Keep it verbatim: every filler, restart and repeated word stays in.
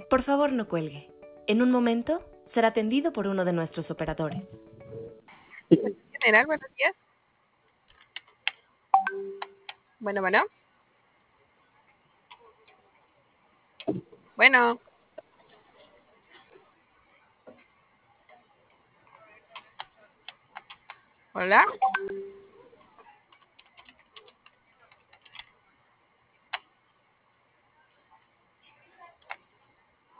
Por favor, no cuelgue. En un momento será atendido por uno de nuestros operadores. General, buenos días. Bueno, bueno. Bueno. Hola.